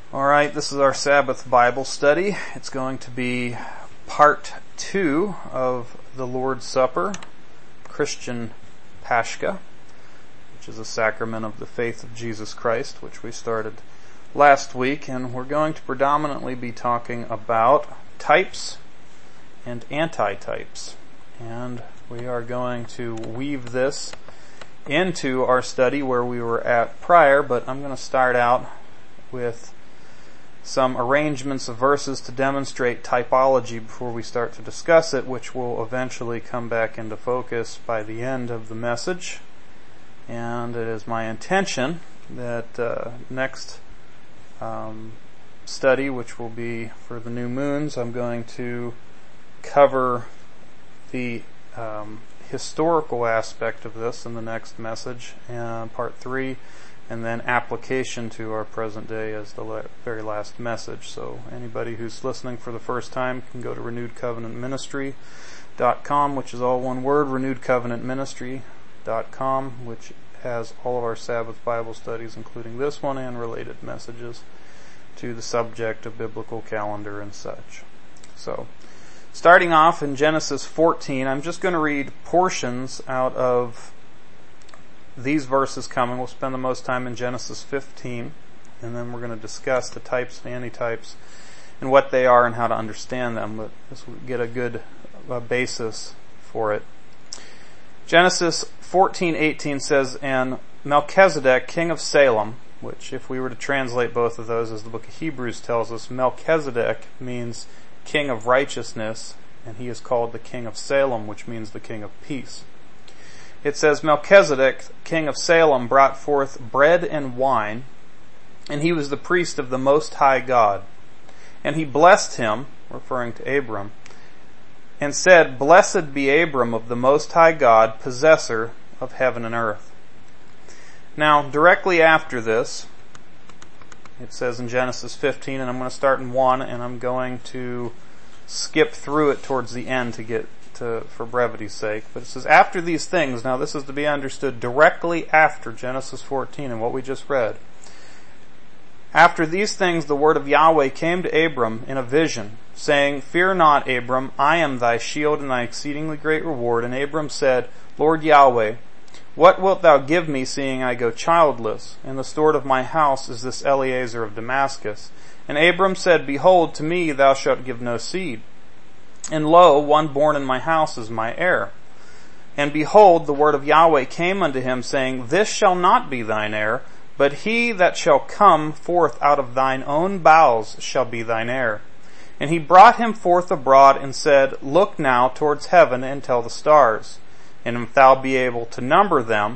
All right, this is our Sabbath Bible study. It's going to be part 2 of the Lord's Supper, Christian Pascha, which is a sacrament of the faith of Jesus Christ, which we started last week, and we're going to predominantly be talking about types and antitypes. And we are going to weave this into our study where we were at prior, but I'm going to start out with some arrangements of verses to demonstrate typology before we start to discuss it, which will eventually come back into focus by the end of the message. And it is my intention that next study, which will be for the new moons, I'm going to cover the historical aspect of this in the next message, part 3, and then application to our present day as the very last message. So anybody who's listening for the first time can go to renewedcovenantministry.com, which is all one word, renewedcovenantministry.com, which has all of our Sabbath Bible studies, including this one and related messages to the subject of biblical calendar and such. So, starting off in Genesis 14, I'm just going to read portions out of these verses coming. We'll spend the most time in Genesis 15, and then we're going to discuss the types and antitypes and what they are and how to understand them, but this will get a good basis for it. Genesis 14:18 says, "And Melchizedek, king of Salem," which if we were to translate both of those, as the book of Hebrews tells us, Melchizedek means king of righteousness, and he is called the king of Salem, which means the king of peace. It says, "Melchizedek, king of Salem, brought forth bread and wine, and he was the priest of the Most High God. And he blessed him," referring to Abram, "and said, Blessed be Abram of the Most High God, possessor of heaven and earth." Now, directly after this, it says in Genesis 15, and I'm going to start in 1, and I'm going to skip through it towards the end to get for brevity's sake. But it says, "After these things," now this is to be understood directly after Genesis 14 and what we just read. "After these things the word of Yahweh came to Abram in a vision, saying, Fear not, Abram, I am thy shield and thy exceedingly great reward. And Abram said, Lord Yahweh, what wilt thou give me, seeing I go childless? And the steward of my house is this Eliezer of Damascus. And Abram said, Behold, to me thou shalt give no seed. And lo, one born in my house is my heir. And behold, the word of Yahweh came unto him, saying, This shall not be thine heir, but he that shall come forth out of thine own bowels shall be thine heir. And he brought him forth abroad, and said, Look now towards heaven, and tell the stars, and if thou be able to number them.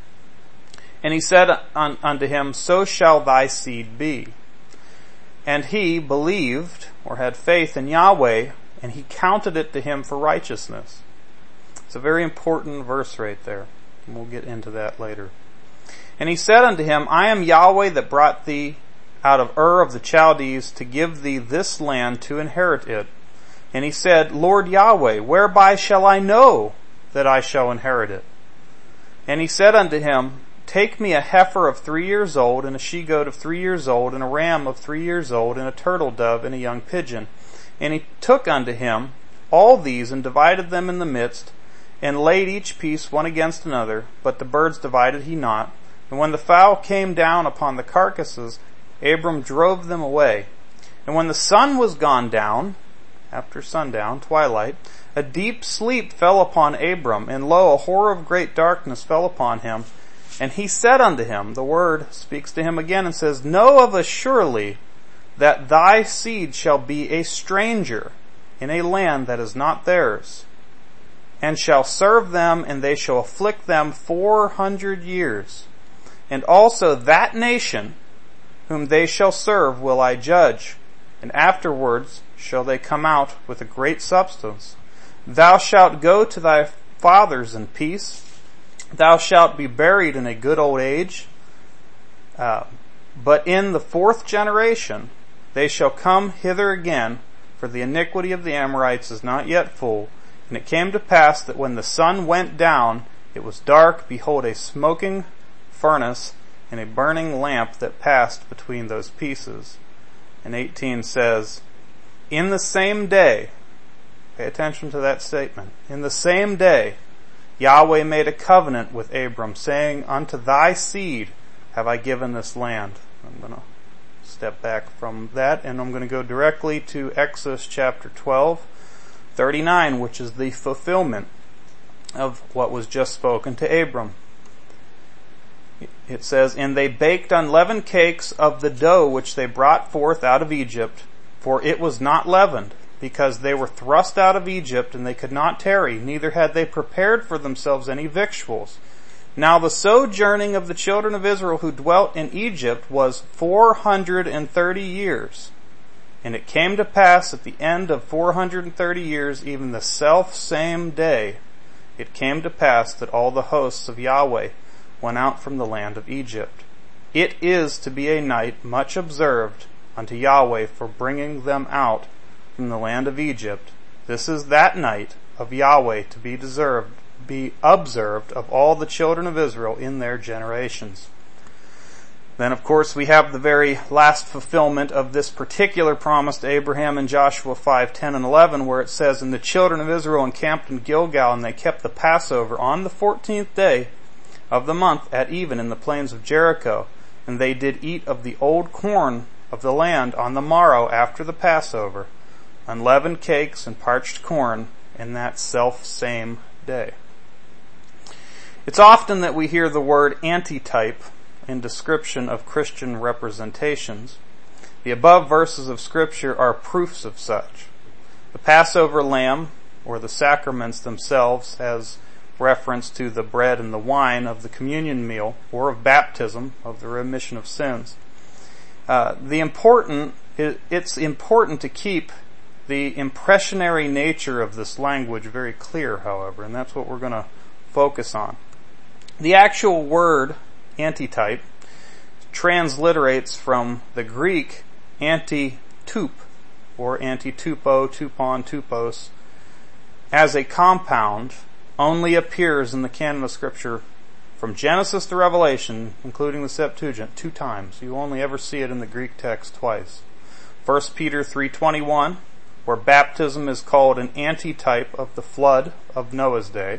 And he said unto him, So shall thy seed be. And he believed," or had faith in Yahweh, "and he counted it to him for righteousness." It's a very important verse right there, and we'll get into that later. "And he said unto him, I am Yahweh that brought thee out of Ur of the Chaldees to give thee this land to inherit it. And he said, Lord Yahweh, whereby shall I know that I shall inherit it? And he said unto him, Take me a heifer of 3 years old, and a she-goat of 3 years old, and a ram of 3 years old, and a turtle dove, and a young pigeon. And he took unto him all these, and divided them in the midst, and laid each piece one against another, but the birds divided he not. And when the fowl came down upon the carcasses, Abram drove them away. And when the sun was gone down," after sundown, twilight, "a deep sleep fell upon Abram, and lo, a horror of great darkness fell upon him. And he said unto him," the word speaks to him again and says, "Know of a surely that thy seed shall be a stranger in a land that is not theirs, and shall serve them, and they shall afflict them 400 years. And also that nation whom they shall serve will I judge, and afterwards shall they come out with a great substance. Thou shalt go to thy fathers in peace. Thou shalt be buried in a good old age. But in the 4th generation they shall come hither again, for the iniquity of the Amorites is not yet full. And it came to pass that when the sun went down, it was dark, behold, a smoking furnace, and a burning lamp that passed between those pieces. and 18 says, in the same day, pay attention to that statement, in the same day Yahweh made a covenant with Abram, saying, unto thy seed have I given this land. I'm going to step back from that, and I'm going to go directly to Exodus chapter 12, 39, which is the fulfillment of what was just spoken to Abram. It says, and they baked unleavened cakes of the dough which they brought forth out of Egypt, for it was not leavened, because they were thrust out of Egypt, and they could not tarry, neither had they prepared for themselves any victuals. Now the sojourning of the children of Israel who dwelt in Egypt was 430 years. And it came to pass at the end of 430 years, even the self same day, it came to pass that all the hosts of Yahweh went out from the land of Egypt. It is to be a night much observed unto Yahweh for bringing them out from the land of Egypt. This is that night of Yahweh to be observed of all the children of Israel in their generations. Then, of course, we have the very last fulfillment of this particular promise to Abraham in Joshua 5:10 and 11, where it says, and the children of Israel encamped in Gilgal, and they kept the Passover on the 14th day of the month at even in the plains of Jericho. And they did eat of the old corn of the land on the morrow after the Passover, unleavened cakes and parched corn in that self same day. It's often that we hear the word antitype in description of Christian representations. The above verses of Scripture are proofs of such. The Passover lamb, or the sacraments themselves, has reference to the bread and the wine of the communion meal, or of baptism, of the remission of sins. It's important to keep the impressionary nature of this language very clear, however, and that's what we're going to focus on. The actual word antitype transliterates from the Greek anti-tup, or anti-tupo, tupon, tupos, as a compound, only appears in the canon of Scripture from Genesis to Revelation, including the Septuagint, 2 times. You only ever see it in the Greek text twice. 1 Peter 3:21, where baptism is called an antitype of the flood of Noah's day.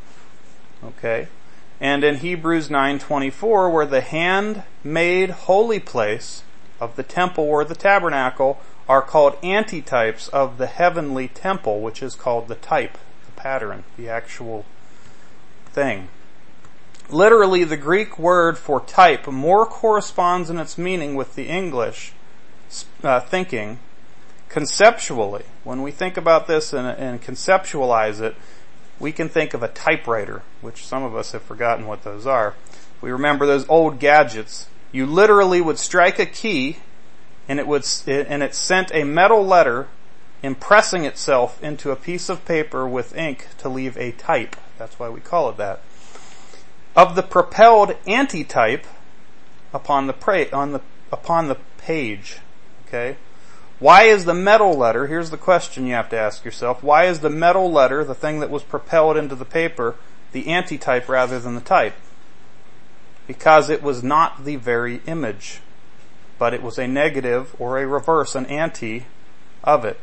Okay. And in Hebrews 9:24, where the hand-made holy place of the temple or the tabernacle are called antitypes of the heavenly temple, which is called the type, the pattern, the actual thing. Literally, the Greek word for type more corresponds in its meaning with the English thinking conceptually. When we think about this and conceptualize it, we can think of a typewriter, which some of us have forgotten what those are. We remember those old gadgets. You literally would strike a key, and it sent a metal letter impressing itself into a piece of paper with ink to leave a type. That's why we call it that. Of the propelled antitype upon the page. Okay? Why is the metal letter, here's the question you have to ask yourself, why is the metal letter, the thing that was propelled into the paper, the antitype rather than the type? Because it was not the very image, but it was a negative or a reverse, an anti of it.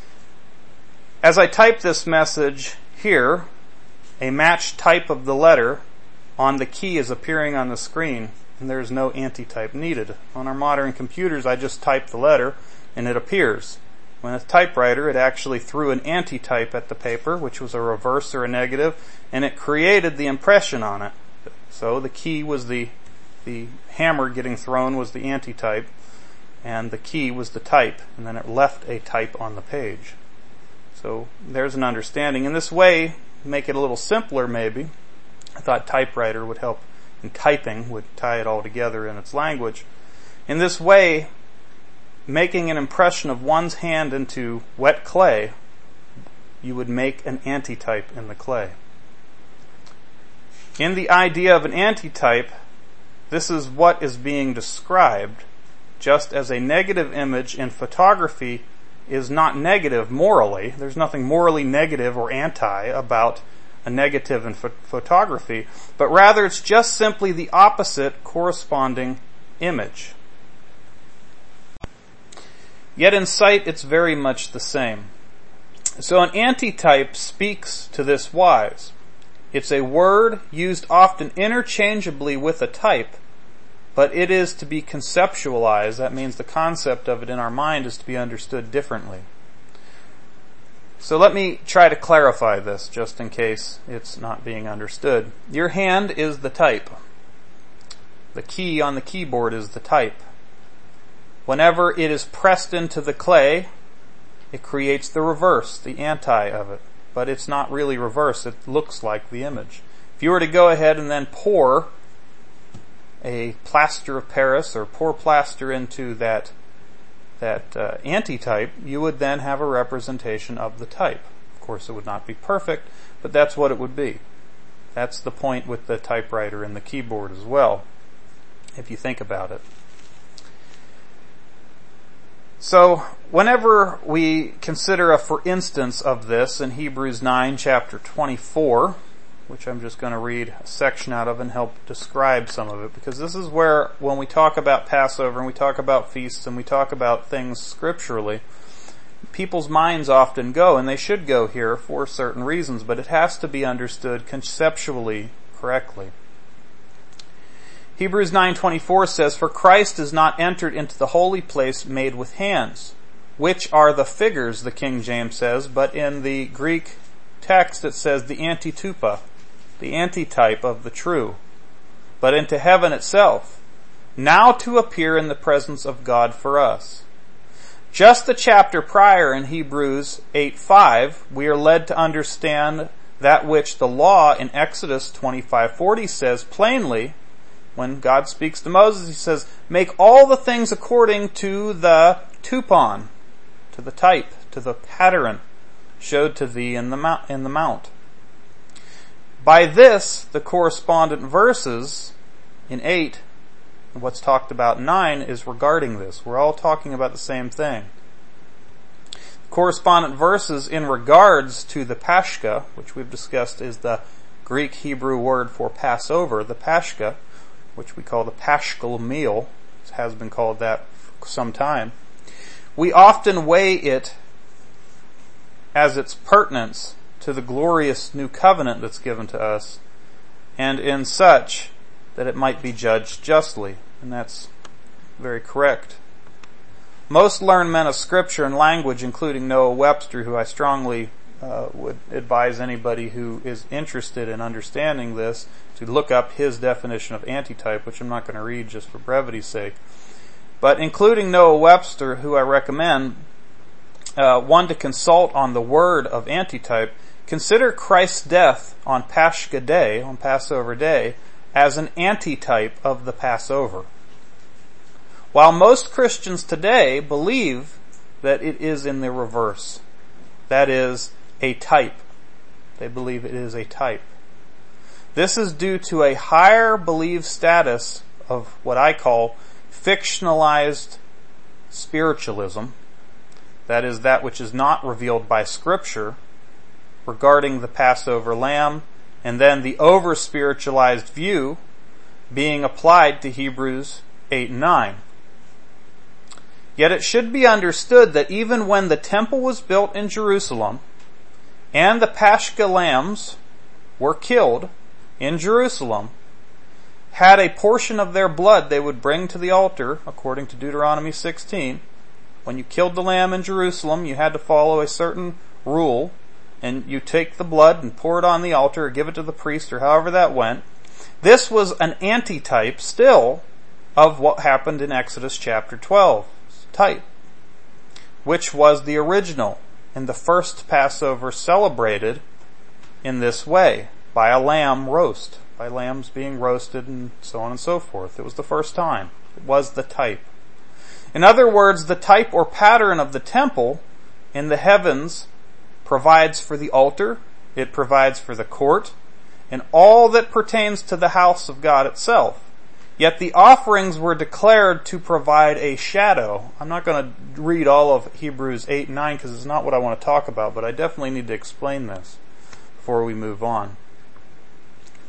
As I type this message here, a matched type of the letter on the key is appearing on the screen, and there's no antitype needed. On our modern computers, I just type the letter, and it appears. When a typewriter, it actually threw an antitype at the paper, which was a reverse or a negative, and it created the impression on it. So the key was the hammer getting thrown was the antitype, and the key was the type, and then it left a type on the page. So there's an understanding. In this way, make it a little simpler maybe. I thought typewriter would help in typing, would tie it all together in its language. In this way, making an impression of one's hand into wet clay, you would make an antitype in the clay. In the idea of an antitype, this is what is being described, just as a negative image in photography is not negative morally. There's nothing morally negative or anti about a negative in photography, but rather it's just simply the opposite corresponding image. Yet in sight it's very much the same. So an antitype speaks to this wise. It's a word used often interchangeably with a type, but it is to be conceptualized. That means the concept of it in our mind is to be understood differently. So let me try to clarify this just in case it's not being understood. Your hand is the type. The key on the keyboard is the type. Whenever it is pressed into the clay, it creates the reverse, the anti of it. But it's not really reverse, it looks like the image. If you were to go ahead and then pour a plaster of Paris or pour plaster into that antitype, you would then have a representation of the type. Of course, it would not be perfect, but that's what it would be. That's the point with the typewriter and the keyboard as well, if you think about it. So, whenever we consider a for instance of this in Hebrews 9, chapter 24, which I'm just going to read a section out of and help describe some of it, because this is where, when we talk about Passover and we talk about feasts and we talk about things scripturally, people's minds often go, and they should go here for certain reasons, but it has to be understood conceptually correctly. Hebrews 9:24 says, "For Christ is not entered into the holy place made with hands, which are the figures," the King James says, but in the Greek text it says the antitupa, the antitype of the true, but into heaven itself, now to appear in the presence of God for us. Just the chapter prior in Hebrews 8:5, we are led to understand that which the law in Exodus 25:40 says plainly. When God speaks to Moses, he says, "Make all the things according to the tupon," to the type, to the pattern showed to thee in the mount. By this, the correspondent verses in 8, and what's talked about in 9, is regarding this. We're all talking about the same thing. Correspondent verses in regards to the Pashka, which we've discussed is the Greek Hebrew word for Passover, the Pashka, which we call the Paschal meal, it has been called that for some time. We often weigh it as its pertinence to the glorious new covenant that's given to us, and in such that it might be judged justly. And that's very correct. Most learned men of Scripture and language, including Noah Webster, who I strongly would advise anybody who is interested in understanding this to look up his definition of antitype, which I'm not going to read just for brevity's sake. But including Noah Webster, who I recommend, one to consult on the word of antitype, consider Christ's death on Paschal Day, on Passover Day, as an antitype of the Passover. While most Christians today believe that it is in the reverse, that is, a type. They believe it is a type. This is due to a higher believed status of what I call fictionalized spiritualism, that is, that which is not revealed by Scripture regarding the Passover lamb, and then the over-spiritualized view being applied to Hebrews 8 and 9. Yet it should be understood that even when the temple was built in Jerusalem and the Paschal lambs were killed in Jerusalem, had a portion of their blood they would bring to the altar, according to Deuteronomy 16. When you killed the lamb in Jerusalem, you had to follow a certain rule, and you take the blood and pour it on the altar or give it to the priest or however that went. This was an antitype still of what happened in Exodus chapter 12, type, which was the original and the first Passover celebrated in this way, by a lamb roast, by lambs being roasted and so on and so forth. It was the first time. It was the type. In other words, the type or pattern of the temple in the heavens provides for the altar, it provides for the court, and all that pertains to the house of God itself. Yet the offerings were declared to provide a shadow. I'm not going to read all of Hebrews 8 and 9 because it's not what I want to talk about, but I definitely need to explain this before we move on.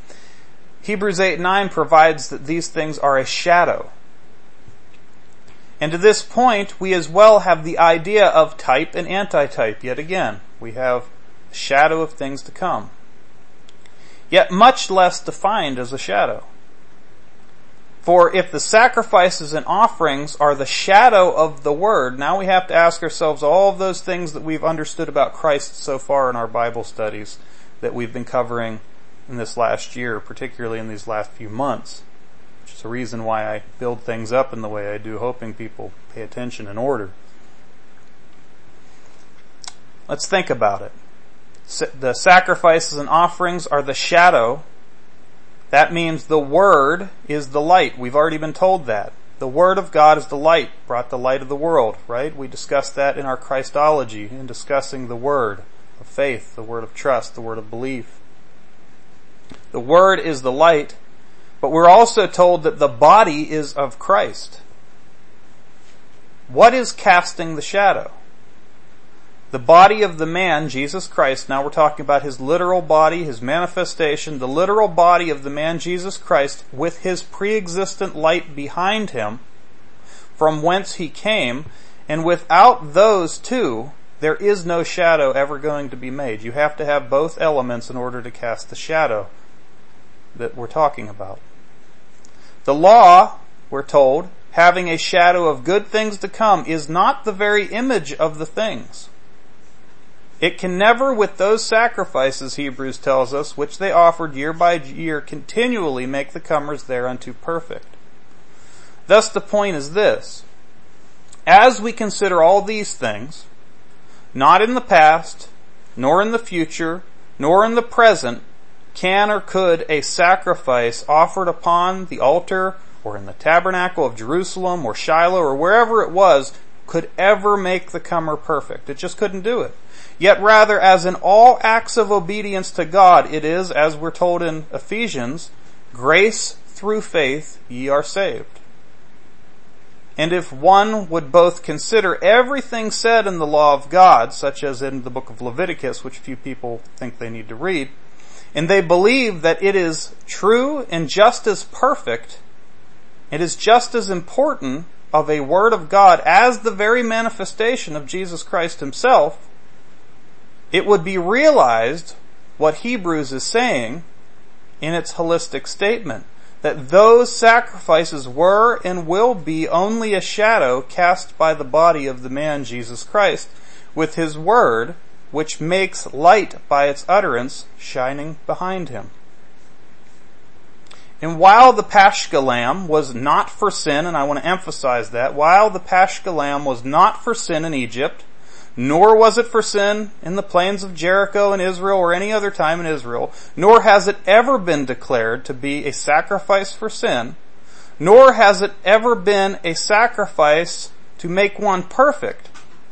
Hebrews 8 and 9 provides that these things are a shadow. And to this point, we as well have the idea of type and antitype. Yet again, we have a shadow of things to come. Yet much less defined as a shadow. For if the sacrifices and offerings are the shadow of the Word, now we have to ask ourselves all of those things that we've understood about Christ so far in our Bible studies that we've been covering in this last year, particularly in these last few months. Which is the reason why I build things up in the way I do, hoping people pay attention in order. Let's think about it. The sacrifices and offerings are the shadow. That means the Word is the light. We've already been told that. The Word of God is the light, brought the light of the world, right? We discussed that in our Christology, in discussing the Word of faith, the Word of trust, the Word of belief. The Word is the light, but we're also told that the body is of Christ. What is casting the shadow? The body of the man, Jesus Christ, now we're talking about his literal body, his manifestation, the literal body of the man Jesus Christ with his pre-existent light behind him, from whence he came, and without those two, there is no shadow ever going to be made. You have to have both elements in order to cast the shadow that we're talking about. The law, we're told, having a shadow of good things to come, is not the very image of the things. It can never, with those sacrifices, Hebrews tells us, which they offered year by year, continually make the comers thereunto perfect. Thus the point is this. As we consider all these things, not in the past, nor in the future, nor in the present, can or could a sacrifice offered upon the altar, or in the tabernacle of Jerusalem, or Shiloh, or wherever it was, could ever make the comer perfect. It just couldn't do it. Yet rather, as in all acts of obedience to God, it is, as we're told in Ephesians, grace through faith ye are saved. And if one would both consider everything said in the law of God, such as in the book of Leviticus, which few people think they need to read, and they believe that it is true and just as perfect, it is just as important of a word of God as the very manifestation of Jesus Christ himself, it would be realized what Hebrews is saying in its holistic statement, that those sacrifices were and will be only a shadow cast by the body of the man Jesus Christ, with his word, which makes light by its utterance, shining behind him. And while the Paschal lamb was not for sin, and I want to emphasize that, while the Paschal lamb was not for sin in Egypt, nor was it for sin in the plains of Jericho in Israel or any other time in Israel, nor has it ever been declared to be a sacrifice for sin, nor has it ever been a sacrifice to make one perfect.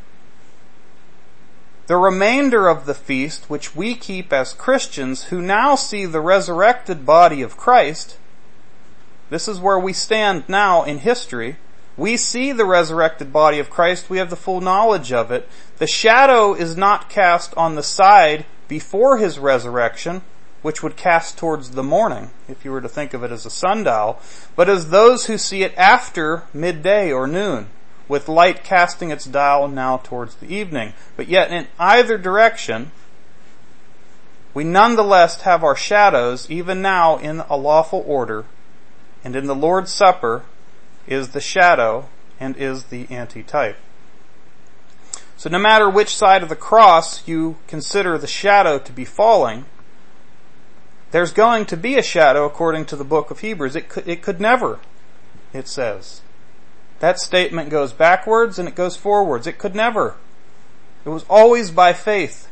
The remainder of the feast, which we keep as Christians who now see the resurrected body of Christ, this is where we stand now in history. We see the resurrected body of Christ. We have the full knowledge of it. The shadow is not cast on the side before his resurrection, which would cast towards the morning, if you were to think of it as a sundial, but as those who see it after midday or noon, with light casting its dial now towards the evening. But yet in either direction, we nonetheless have our shadows even now in a lawful order, and in the Lord's Supper is the shadow and is the antitype. So no matter which side of the cross you consider the shadow to be falling, there's going to be a shadow according to the book of Hebrews. It could never, it says. That statement goes backwards and it goes forwards. It could never. It was always by faith.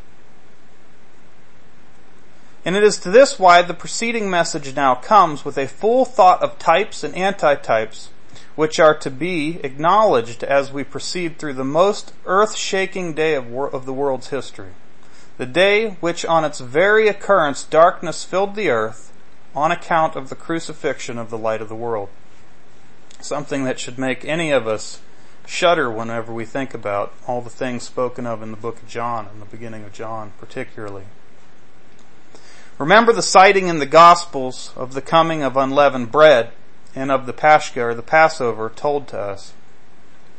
And it is to this why the preceding message now comes with a full thought of types and antitypes, which are to be acknowledged as we proceed through the most earth-shaking day of the world's history. The day which on its very occurrence darkness filled the earth on account of the crucifixion of the light of the world. Something that should make any of us shudder whenever we think about all the things spoken of in the book of John, in the beginning of John particularly. Remember the citing in the Gospels of the coming of unleavened bread and of the Paschal, or the Passover, told to us.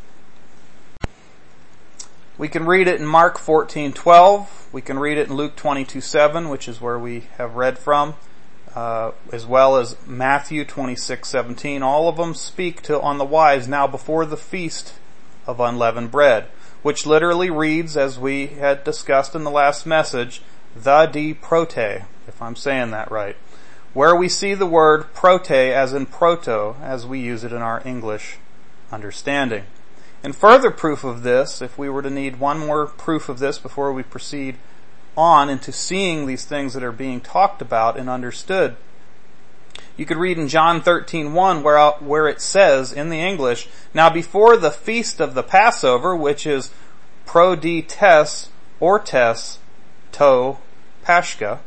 We can read it in Mark 14:12. We can read it in Luke 22:7, which is where we have read from, as well as Matthew 26:17. All of them speak on the wise now before the feast of unleavened bread, which literally reads, as we had discussed in the last message, the di prote, if I'm saying that right, where we see the word prote as in proto, as we use it in our English understanding. And further proof of this, if we were to need one more proof of this before we proceed on into seeing these things that are being talked about and understood, you could read in John 13:1 where it says in the English, now before the feast of the Passover, which is pro di tes ortes to Pashka,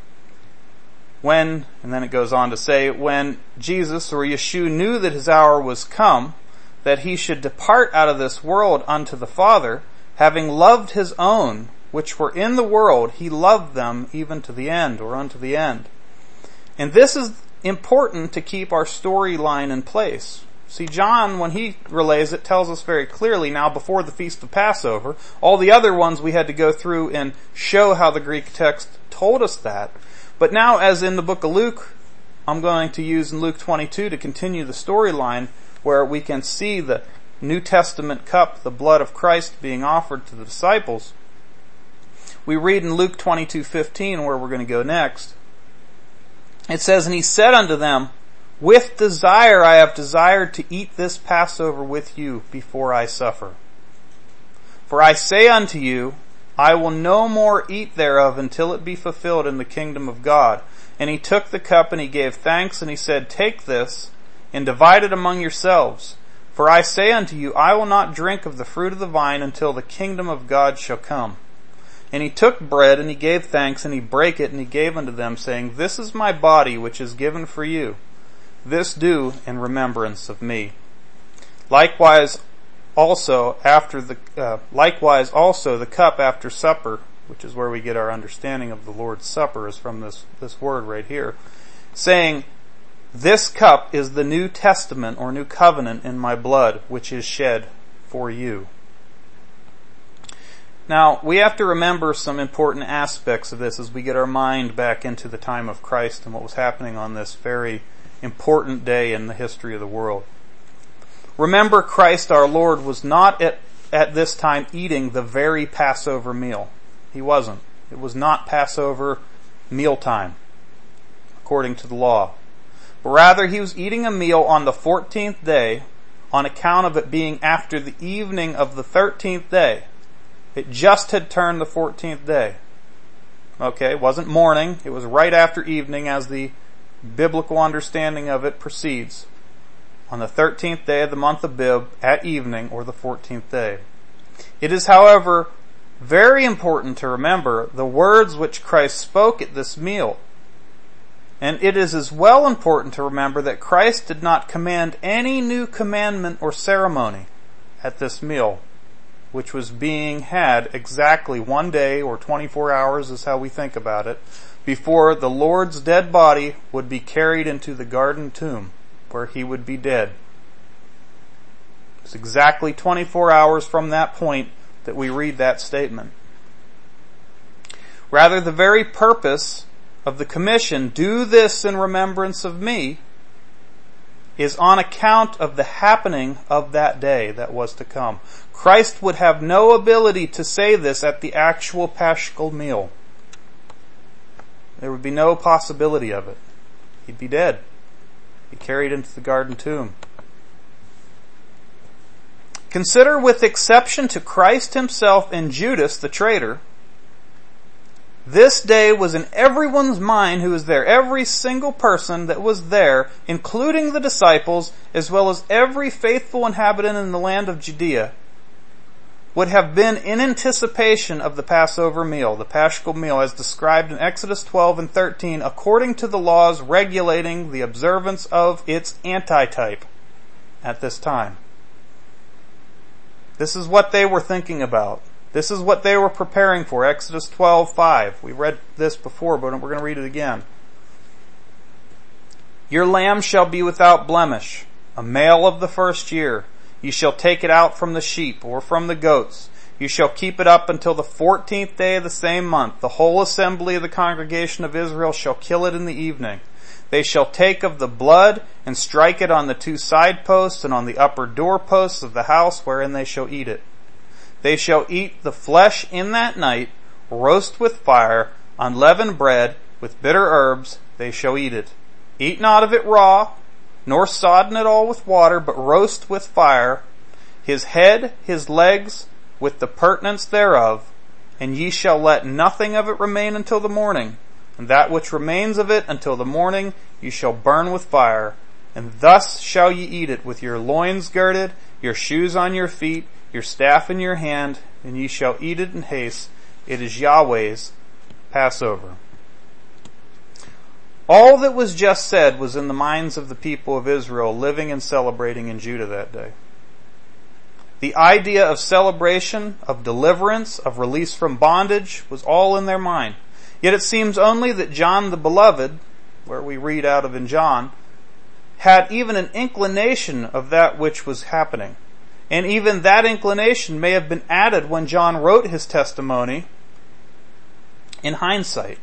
and then it goes on to say, when Jesus or Yeshua knew that his hour was come, that he should depart out of this world unto the Father, having loved his own, which were in the world, he loved them even to the end, or unto the end. And this is important to keep our storyline in place. See, John, when he relays it, tells us very clearly now before the Feast of Passover. All the other ones we had to go through and show how the Greek text told us that. But now, as in the book of Luke, I'm going to use in Luke 22 to continue the storyline where we can see the New Testament cup, the blood of Christ, being offered to the disciples. We read in Luke 22:15, where we're going to go next. It says, and he said unto them, with desire I have desired to eat this Passover with you before I suffer. For I say unto you, I will no more eat thereof until it be fulfilled in the kingdom of God. And he took the cup and he gave thanks, and he said, take this and divide it among yourselves. For I say unto you, I will not drink of the fruit of the vine until the kingdom of God shall come. And he took bread, and he gave thanks, and he brake it, and he gave unto them, saying, this is my body, which is given for you. This do in remembrance of me. Likewise also the cup after supper, which is where we get our understanding of the Lord's Supper, is from this word right here, saying, this cup is the New Testament or New Covenant in my blood, which is shed for you. Now, we have to remember some important aspects of this as we get our mind back into the time of Christ and what was happening on this very important day in the history of the world. Remember, Christ our Lord was not at this time eating the very Passover meal. He wasn't. It was not Passover mealtime, according to the law. But rather, he was eating a meal on the 14th day on account of it being after the evening of the 13th day. It just had turned the 14th day. Okay, it wasn't morning. It was right after evening as the biblical understanding of it proceeds. On the 13th day of the month of Bib at evening, or the 14th day. It is, however, very important to remember the words which Christ spoke at this meal. And it is as well important to remember that Christ did not command any new commandment or ceremony at this meal, which was being had exactly one day or 24 hours is how we think about it, before the Lord's dead body would be carried into the garden tomb where he would be dead. It's exactly 24 hours from that point that we read that statement. Rather, the very purpose of the commission, do this in remembrance of me, is on account of the happening of that day that was to come. Christ would have no ability to say this at the actual Paschal meal. There would be no possibility of it. He'd be dead. Be carried into the garden tomb. Consider, with exception to Christ himself and Judas the traitor, this day was in everyone's mind who was there. Every single person that was there, including the disciples, as well as every faithful inhabitant in the land of Judea, would have been in anticipation of the Passover meal, the Paschal meal, as described in Exodus 12 and 13, according to the laws regulating the observance of its antitype at this time. This is what they were thinking about. This is what they were preparing for. Exodus 12:5. We read this before, but we're going to read it again. Your lamb shall be without blemish, a male of the first year. You shall take it out from the sheep or from the goats. You shall keep it up until the 14th day of the same month. The whole assembly of the congregation of Israel shall kill it in the evening. They shall take of the blood and strike it on the 2 side posts and on the upper doorposts of the house wherein they shall eat it. They shall eat the flesh in that night, roast with fire, unleavened bread, with bitter herbs, they shall eat it. Eat not of it raw, nor sodden it all with water, but roast with fire, his head, his legs, with the purtenance thereof, and ye shall let nothing of it remain until the morning. And that which remains of it until the morning you shall burn with fire. And thus shall ye eat it, with your loins girded, your shoes on your feet, your staff in your hand, and ye shall eat it in haste. It is Yahweh's Passover. All that was just said was in the minds of the people of Israel living and celebrating in Judah that day. The idea of celebration, of deliverance, of release from bondage was all in their mind. Yet it seems only that John the Beloved, where we read out of in John, had even an inclination of that which was happening. And even that inclination may have been added when John wrote his testimony in hindsight,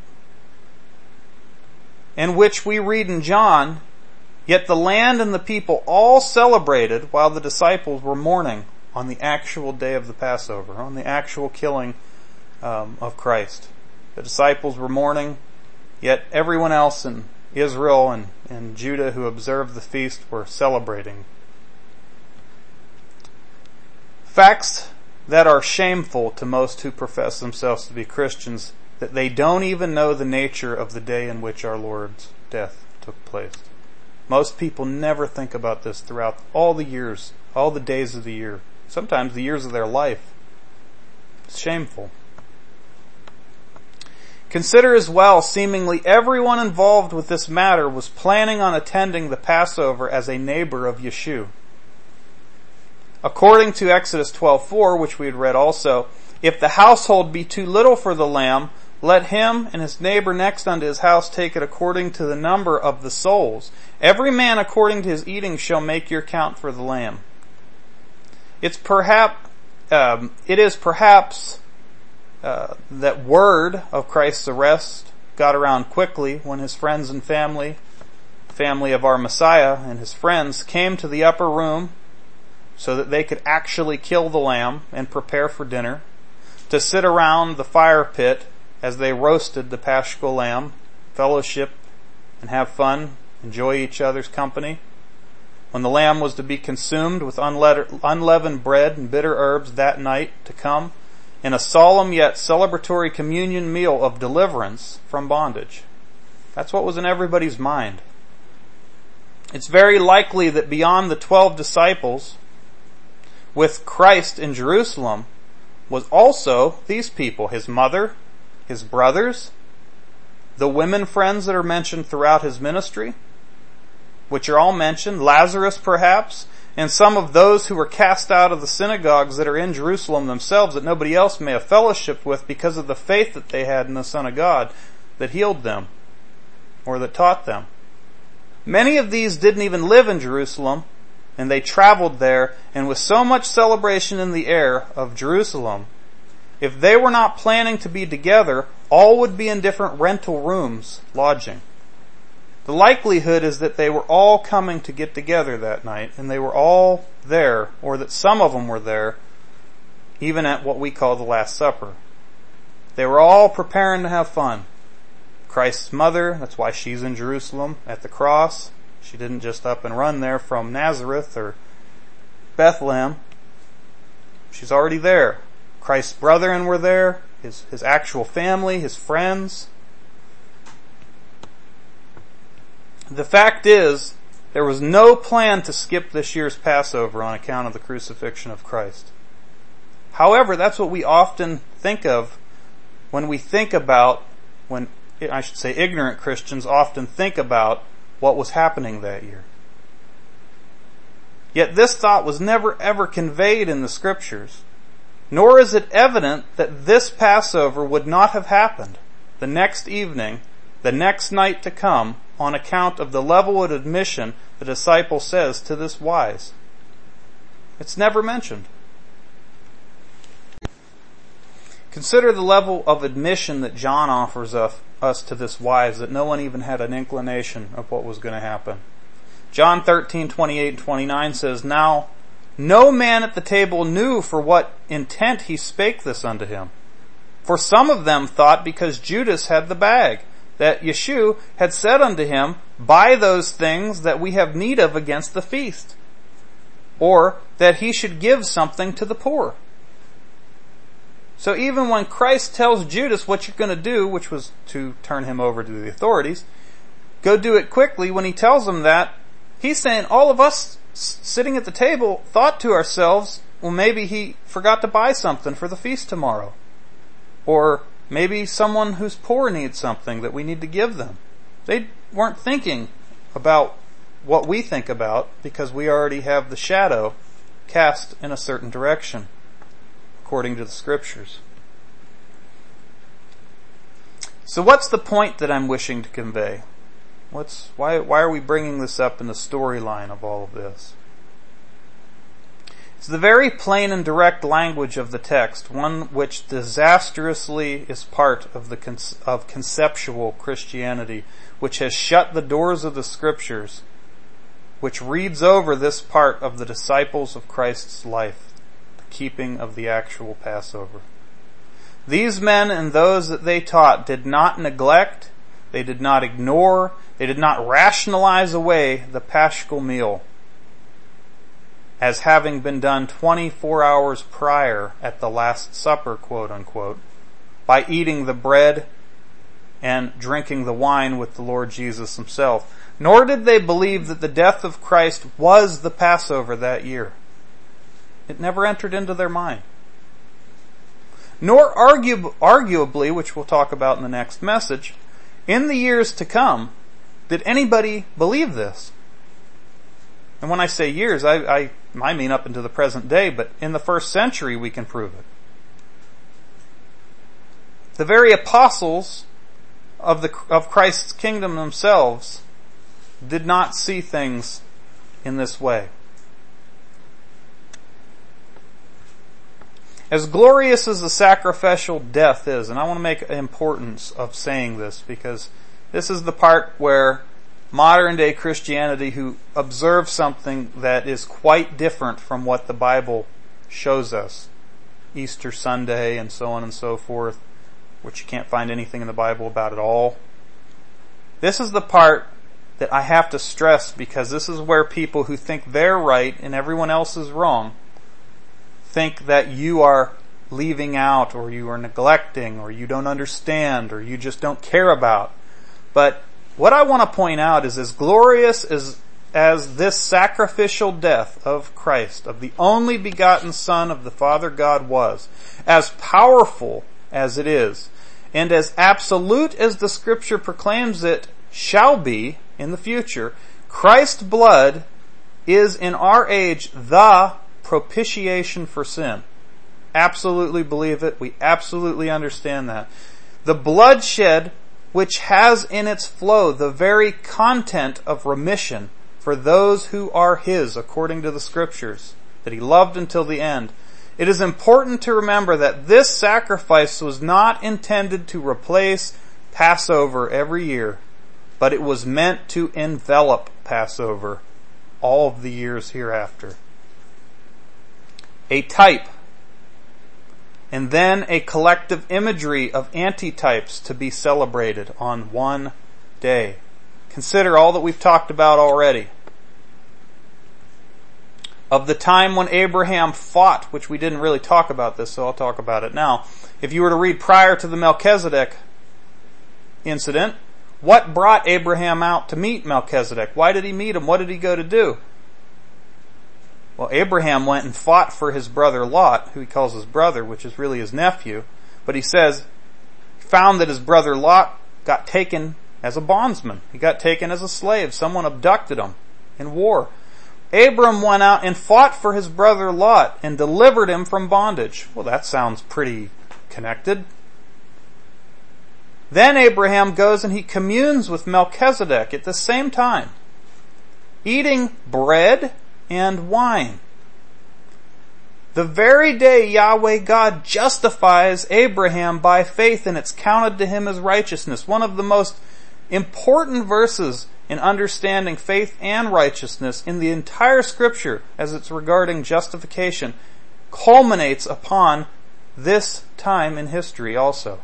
in which we read in John, yet the land and the people all celebrated while the disciples were mourning on the actual day of the Passover, on the actual killing of Christ. The disciples were mourning, yet everyone else in Israel and Judah who observed the feast were celebrating. Facts that are shameful to most who profess themselves to be Christians, that they don't even know the nature of the day in which our Lord's death took place. Most people never think about this throughout all the years, all the days of the year, sometimes the years of their life. It's shameful. Consider as well, seemingly everyone involved with this matter was planning on attending the Passover as a neighbor of Yeshua. According to Exodus 12:4, which we had read also, if the household be too little for the lamb, let him and his neighbor next unto his house take it according to the number of the souls. Every man according to his eating shall make your count for the lamb. It is perhaps that word of Christ's arrest got around quickly when his friends and family of our Messiah and his friends came to the upper room so that they could actually kill the lamb and prepare for dinner, to sit around the fire pit as they roasted the paschal lamb, fellowship and have fun, enjoy each other's company. When the lamb was to be consumed with unleavened bread and bitter herbs that night to come, in a solemn yet celebratory communion meal of deliverance from bondage. That's what was in everybody's mind. It's very likely that beyond the 12 disciples, with Christ in Jerusalem, was also these people, his mother, his brothers, the women friends that are mentioned throughout his ministry, which are all mentioned, Lazarus perhaps, and some of those who were cast out of the synagogues that are in Jerusalem themselves that nobody else may have fellowshiped with because of the faith that they had in the Son of God that healed them or that taught them. Many of these didn't even live in Jerusalem, and they traveled there, and with so much celebration in the air of Jerusalem, if they were not planning to be together, all would be in different rental rooms, lodging. The likelihood is that they were all coming to get together that night, and they were all there, or that some of them were there, even at what we call the Last Supper. They were all preparing to have fun. Christ's mother, that's why she's in Jerusalem at the cross. She didn't just up and run there from Nazareth or Bethlehem. She's already there. Christ's brethren were there, his actual family, his friends. The fact is, there was no plan to skip this year's Passover on account of the crucifixion of Christ. However, that's what we often think of when ignorant Christians often think about what was happening that year. Yet this thought was never ever conveyed in the Scriptures, nor is it evident that this Passover would not have happened the next evening, the next night to come, on account of the level of admission the disciple says to this wise. It's never mentioned. Consider the level of admission that John offers us to this wise, that no one even had an inclination of what was going to happen. John 13:28 and 29 says, "Now no man at the table knew for what intent he spake this unto him. For some of them thought because Judas had the bag, that Yeshua had said unto him, Buy those things that we have need of against the feast, or that he should give something to the poor." So even when Christ tells Judas what you're going to do, which was to turn him over to the authorities, go do it quickly, when he tells him that, he's saying all of us sitting at the table thought to ourselves, well, maybe he forgot to buy something for the feast tomorrow. Or maybe someone who's poor needs something that we need to give them. They weren't thinking about what we think about, because we already have the shadow cast in a certain direction, according to the Scriptures. So what's the point that I'm wishing to convey? Why are we bringing this up in the storyline of all of this? It's the very plain and direct language of the text, one which disastrously is part of of conceptual Christianity, which has shut the doors of the Scriptures, which reads over this part of the disciples of Christ's life, the keeping of the actual Passover. These men and those that they taught did not neglect, they did not ignore, they did not rationalize away the Paschal meal as having been done 24 hours prior at the Last Supper, quote unquote, by eating the bread and drinking the wine with the Lord Jesus himself. Nor did they believe that the death of Christ was the Passover that year. It never entered into their mind. Nor arguably, which we'll talk about in the next message, in the years to come, did anybody believe this. And when I say years, I mean up into the present day, but in the first century we can prove it. The very apostles of Christ's kingdom themselves did not see things in this way. As glorious as the sacrificial death is, and I want to make importance of saying this, because this is the part where modern day Christianity, who observes something that is quite different from what the Bible shows us, Easter Sunday and so on and so forth, which you can't find anything in the Bible about at all. This is the part that I have to stress, because this is where people who think they're right and everyone else is wrong think that you are leaving out, or you are neglecting, or you don't understand, or you just don't care about. But what I want to point out is, as glorious as this sacrificial death of Christ, of the only begotten Son of the Father God, was, as powerful as it is, and as absolute as the Scripture proclaims it shall be in the future, Christ's blood is in our age the propitiation for sin. Absolutely believe it. We absolutely understand that. The bloodshed, which has in its flow the very content of remission for those who are His, according to the Scriptures, that He loved until the end. It is important to remember that this sacrifice was not intended to replace Passover every year, but it was meant to envelop Passover all of the years hereafter. A type, and then a collective imagery of antitypes to be celebrated on one day. Consider all that we've talked about already. Of the time when Abraham fought, which we didn't really talk about this, so I'll talk about it now. If you were to read prior to the Melchizedek incident, what brought Abraham out to meet Melchizedek? Why did he meet him? What did he go to do? Well, Abraham went and fought for his brother Lot, who he calls his brother, which is really his nephew. But he says, found that his brother Lot got taken as a bondsman. He got taken as a slave. Someone abducted him in war. Abram went out and fought for his brother Lot and delivered him from bondage. Well, that sounds pretty connected. Then Abraham goes and he communes with Melchizedek at the same time, eating bread and wine. The very day Yahweh God justifies Abraham by faith and it's counted to him as righteousness. One of the most important verses in understanding faith and righteousness in the entire Scripture as it's regarding justification culminates upon this time in history also.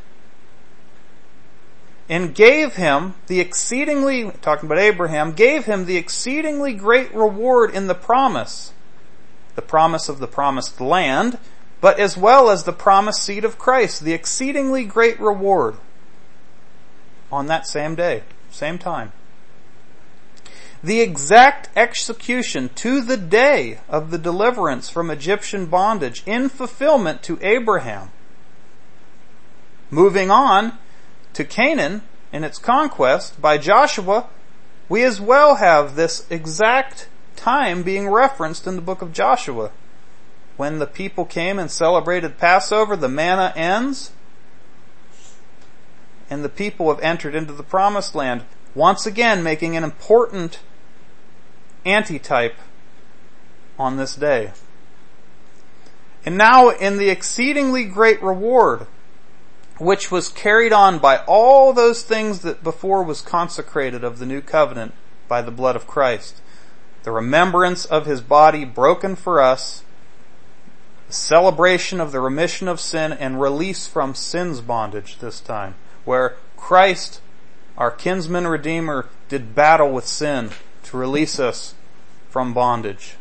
And gave him the exceedingly, talking about Abraham, gave him the exceedingly great reward in the promise of the promised land, but as well as the promised seed of Christ, the exceedingly great reward on that same day, same time. The exact execution to the day of the deliverance from Egyptian bondage in fulfillment to Abraham. Moving on to Canaan and its conquest by Joshua, we as well have this exact time being referenced in the book of Joshua. When the people came and celebrated Passover, the manna ends, and the people have entered into the promised land, once again making an important antitype on this day. And now in the exceedingly great reward, which was carried on by all those things that before was consecrated of the new covenant by the blood of Christ, the remembrance of his body broken for us, the celebration of the remission of sin and release from sin's bondage this time, where Christ, our kinsman redeemer, did battle with sin to release us from bondage.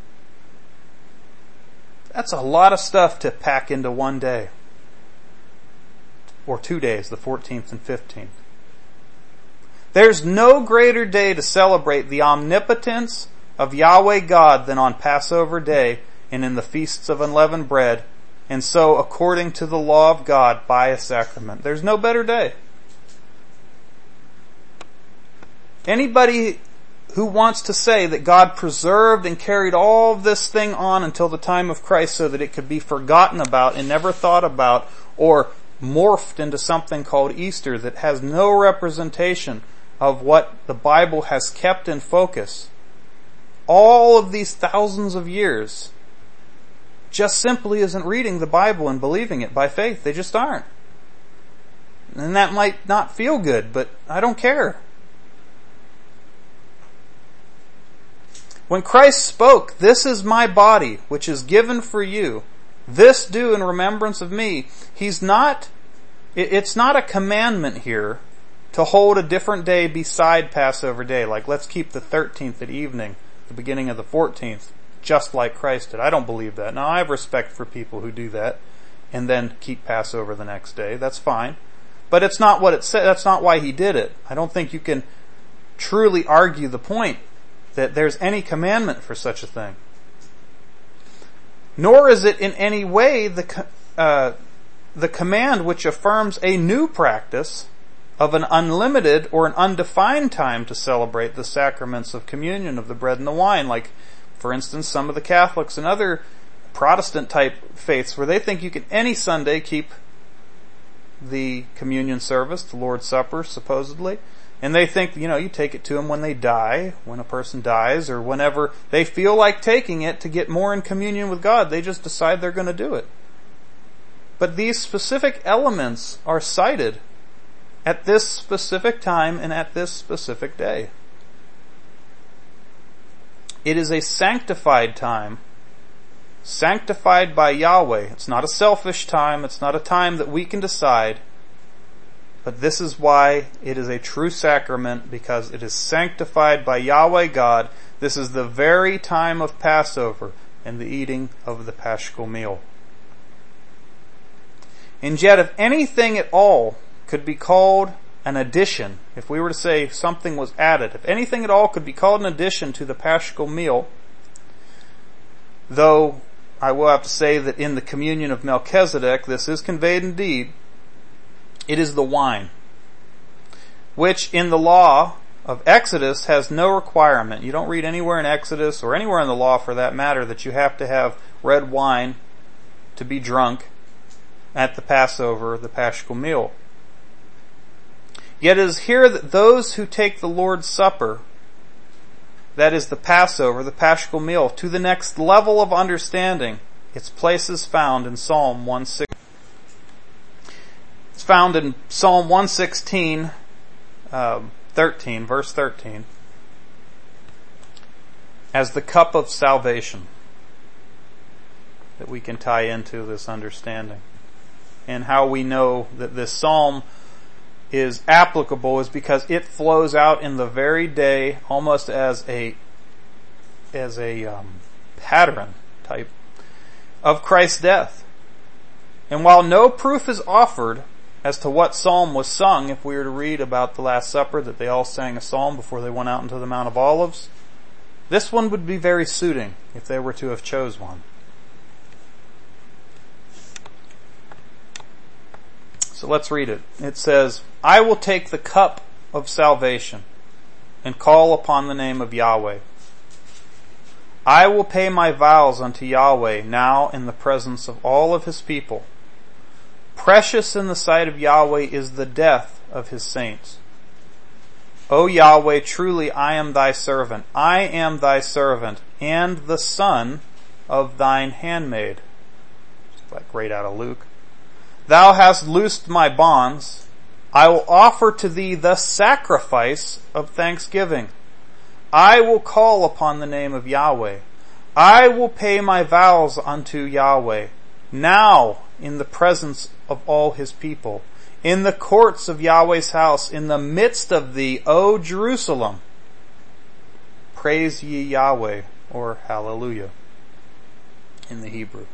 That's a lot of stuff to pack into one day. Or 2 days, the 14th and 15th. There's no greater day to celebrate the omnipotence of Yahweh God than on Passover Day and in the feasts of unleavened bread, and so according to the law of God by a sacrament. There's no better day. Anybody who wants to say that God preserved and carried all of this thing on until the time of Christ so that it could be forgotten about and never thought about, or morphed into something called Easter that has no representation of what the Bible has kept in focus all of these thousands of years, just simply isn't reading the Bible and believing it by faith. They just aren't. And that might not feel good, but I don't care. When Christ spoke, "This is my body, which is given for you. This do in remembrance of me," it's not a commandment here to hold a different day beside Passover Day. Like, let's keep the 13th at evening, the beginning of the 14th, just like Christ did. I don't believe that. Now, I have respect for people who do that and then keep Passover the next day. That's fine. But it's not what it said. That's not why he did it. I don't think you can truly argue the point that there's any commandment for such a thing. Nor is it in any way the command which affirms a new practice of an unlimited or an undefined time to celebrate the sacraments of communion of the bread and the wine. Like, for instance, some of the Catholics and other Protestant type faiths where they think you can any Sunday keep the communion service, the Lord's Supper, supposedly. And they think, you take it to them when they die, when a person dies, or whenever they feel like taking it to get more in communion with God. They just decide they're going to do it. But these specific elements are cited at this specific time and at this specific day. It is a sanctified time, sanctified by Yahweh. It's not a selfish time. It's not a time that we can decide. But this is why it is a true sacrament, because it is sanctified by Yahweh God. This is the very time of Passover and the eating of the Paschal meal. And yet, if anything at all could be called an addition, if we were to say something was added, if anything at all could be called an addition to the Paschal meal, though I will have to say that in the communion of Melchizedek, this is conveyed indeed, it is the wine, which in the law of Exodus has no requirement. You don't read anywhere in Exodus, or anywhere in the law for that matter, that you have to have red wine to be drunk at the Passover, the Paschal meal. Yet it is here that those who take the Lord's Supper, that is the Passover, the Paschal meal, to the next level of understanding, Its place is found in Psalm 116. It's found in Psalm 116, 13, verse 13, as the cup of salvation that we can tie into this understanding. And how we know that this psalm is applicable is because it flows out in the very day, almost as a pattern type of Christ's death. And while no proof is offered as to what psalm was sung, if we were to read about the Last Supper, that they all sang a psalm before they went out into the Mount of Olives, this one would be very suiting if they were to have chose one. So let's read it. It says, I will take the cup of salvation and call upon the name of Yahweh. I will pay my vows unto Yahweh now in the presence of all of his people. Precious in the sight of Yahweh is the death of his saints. O Yahweh, truly I am thy servant. I am thy servant and the son of thine handmaid. Just like right out of Luke. Thou hast loosed my bonds. I will offer to thee the sacrifice of thanksgiving. I will call upon the name of Yahweh. I will pay my vows unto Yahweh, now in the presence of all his people, in the courts of Yahweh's house, in the midst of thee, O Jerusalem. Praise ye Yahweh, or Hallelujah, in the Hebrew.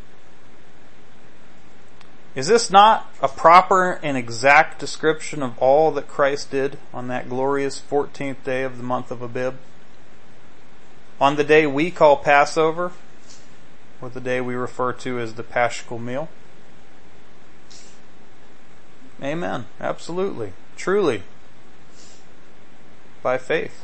Is this not a proper and exact description of all that Christ did on that glorious 14th day of the month of Abib? On the day we call Passover, or the day we refer to as the Paschal meal? Amen. Absolutely. Truly. By faith.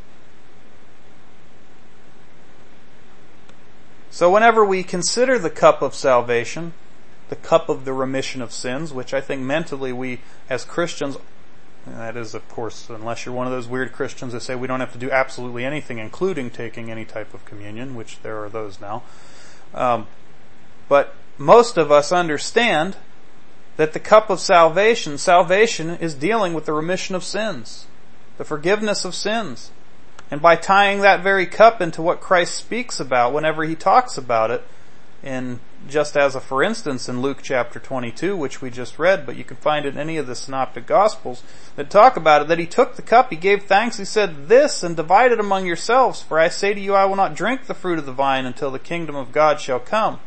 So whenever we consider the cup of salvation, the cup of the remission of sins, which I think mentally we as Christians, and that is of course unless you're one of those weird Christians that say we don't have to do absolutely anything including taking any type of communion, which there are those now. But most of us understand that the cup of salvation is dealing with the remission of sins, the forgiveness of sins. And by tying that very cup into what Christ speaks about whenever he talks about it, in just as a for instance in Luke chapter 22, which we just read, but you can find it in any of the synoptic gospels that talk about it, that he took the cup, he gave thanks, he said, this and divide it among yourselves, for I say to you, I will not drink the fruit of the vine until the kingdom of God shall come.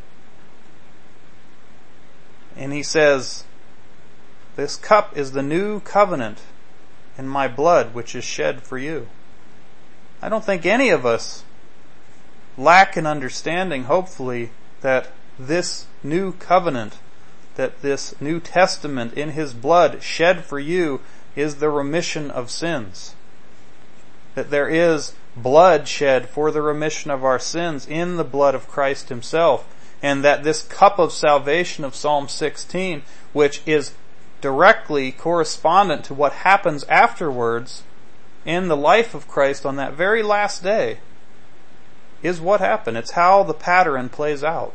And he says, this cup is the new covenant in my blood, which is shed for you. I don't think any of us lack an understanding, hopefully, that this new covenant, that this New Testament in his blood shed for you is the remission of sins. That there is blood shed for the remission of our sins in the blood of Christ himself. And that this cup of salvation of Psalm 16, which is directly correspondent to what happens afterwards in the life of Christ on that very last day, is what happened. It's how the pattern plays out.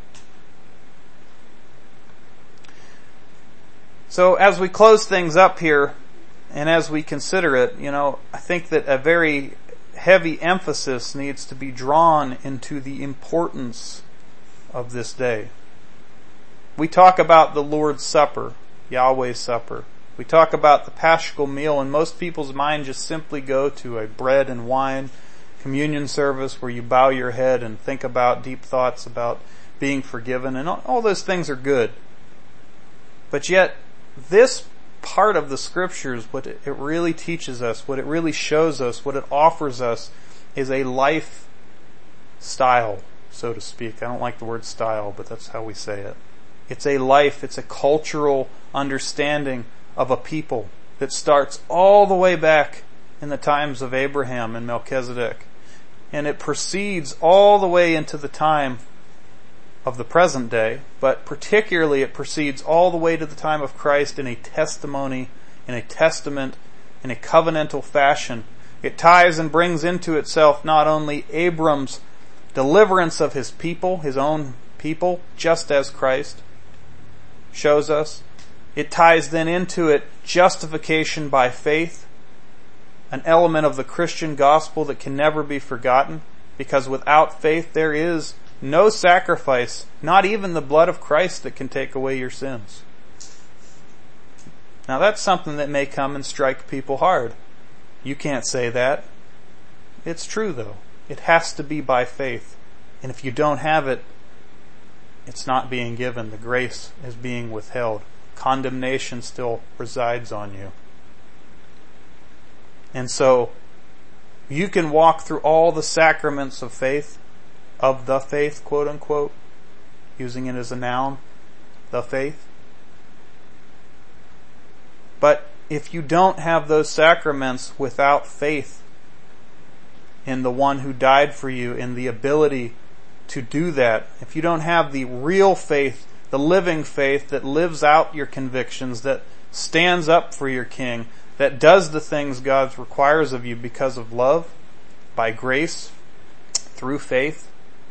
So as we close things up here, and as we consider it, I think that a very heavy emphasis needs to be drawn into the importance of this day. We talk about the Lord's Supper, Yahweh's Supper. We talk about the Paschal meal, and most people's mind just simply go to a bread and wine communion service where you bow your head and think about deep thoughts about being forgiven, and all those things are good. But yet, this part of the scriptures, what it really teaches us, what it really shows us, what it offers us, is a lifestyle, so to speak. I don't like the word style, but that's how we say it. It's a life, it's a cultural understanding of a people that starts all the way back in the times of Abraham and Melchizedek. And it proceeds all the way into the time of the present day, but particularly it proceeds all the way to the time of Christ in a testimony, in a testament, in a covenantal fashion. It ties and brings into itself not only Abram's deliverance of his people, his own people, just as Christ shows us. It ties then into it justification by faith, an element of the Christian gospel that can never be forgotten, because without faith there is no sacrifice, not even the blood of Christ, that can take away your sins. Now that's something that may come and strike people hard. You can't say that. It's true though. It has to be by faith. And if you don't have it, it's not being given. The grace is being withheld. Condemnation still resides on you. And so, you can walk through all the sacraments of faith, of the faith, quote unquote, using it as a noun, the faith. But if you don't have those sacraments without faith in the one who died for you, in the ability to do that, if you don't have the real faith, the living faith that lives out your convictions, that stands up for your King, that does the things God requires of you because of love, by grace, through faith,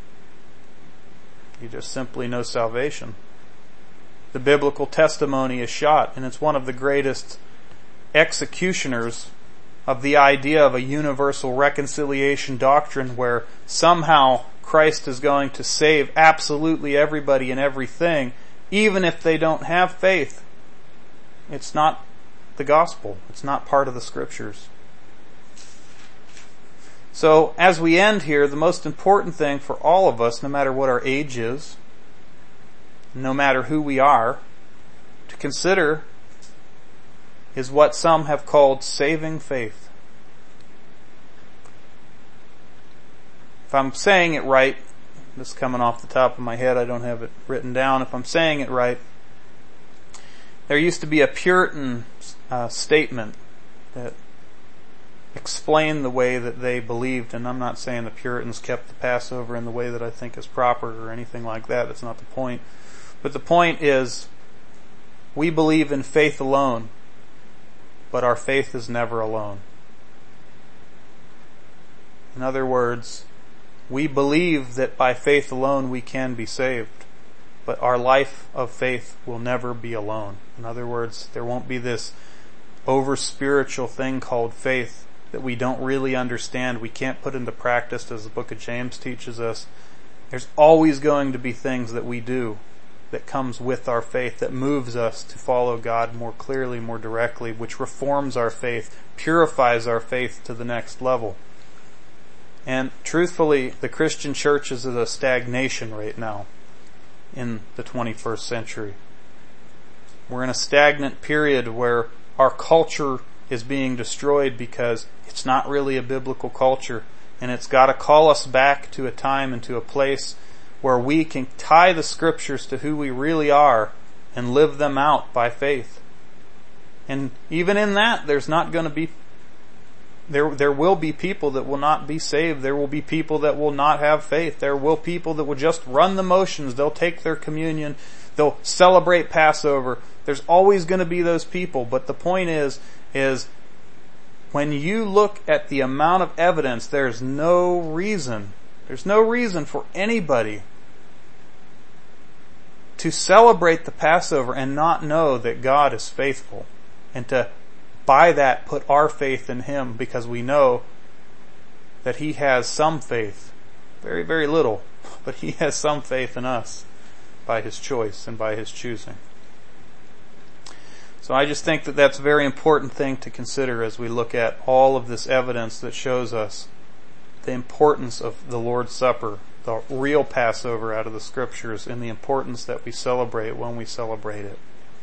you just simply know salvation. The biblical testimony is shot, and it's one of the greatest executioners of the idea of a universal reconciliation doctrine where somehow Christ is going to save absolutely everybody and everything, even if they don't have faith. It's not the gospel. It's not part of the scriptures. So, as we end here, the most important thing for all of us, no matter what our age is, no matter who we are, to consider is what some have called saving faith. If I'm saying it right, this is coming off the top of my head, I don't have it written down. If I'm saying it right, there used to be a Puritan statement that explained the way that they believed, and I'm not saying the Puritans kept the Passover in the way that I think is proper or anything like that. That's not the point. But the point is, we believe in faith alone, but our faith is never alone. In other words, we believe that by faith alone we can be saved, but our life of faith will never be alone. In other words, there won't be this over-spiritual thing called faith that we don't really understand, we can't put into practice, as the book of James teaches us. There's always going to be things that we do that comes with our faith, that moves us to follow God more clearly, more directly, which reforms our faith, purifies our faith to the next level. And truthfully, the Christian church is at a stagnation right now in the 21st century. We're in a stagnant period where our culture is being destroyed because it's not really a biblical culture, and it's got to call us back to a time and to a place where we can tie the scriptures to who we really are and live them out by faith. And even in that, there's not going to be There will be people that will not be saved. There will be people that will not have faith. There will people that will just run the motions. They'll take their communion. They'll celebrate Passover. There's always going to be those people. But the point is when you look at the amount of evidence, there's no reason for anybody to celebrate the Passover and not know that God is faithful, and to by that put our faith in Him, because we know that He has some faith, very, very little, but He has some faith in us by His choice and by His choosing. So I just think that that's a very important thing to consider as we look at all of this evidence that shows us the importance of the Lord's Supper, the real Passover out of the Scriptures, and the importance that we celebrate when we celebrate it.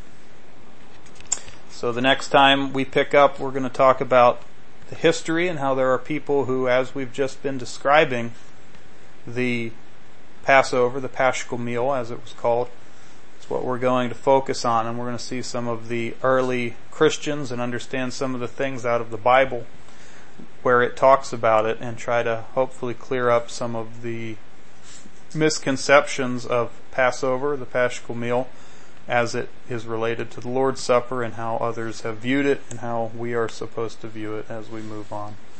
So the next time we pick up, we're going to talk about the history and how there are people who, as we've just been describing the Passover, the Paschal meal as it was called, it's what we're going to focus on, and we're going to see some of the early Christians and understand some of the things out of the Bible where it talks about it, and try to hopefully clear up some of the misconceptions of Passover, the Paschal meal, as it is related to the Lord's Supper, and how others have viewed it and how we are supposed to view it as we move on.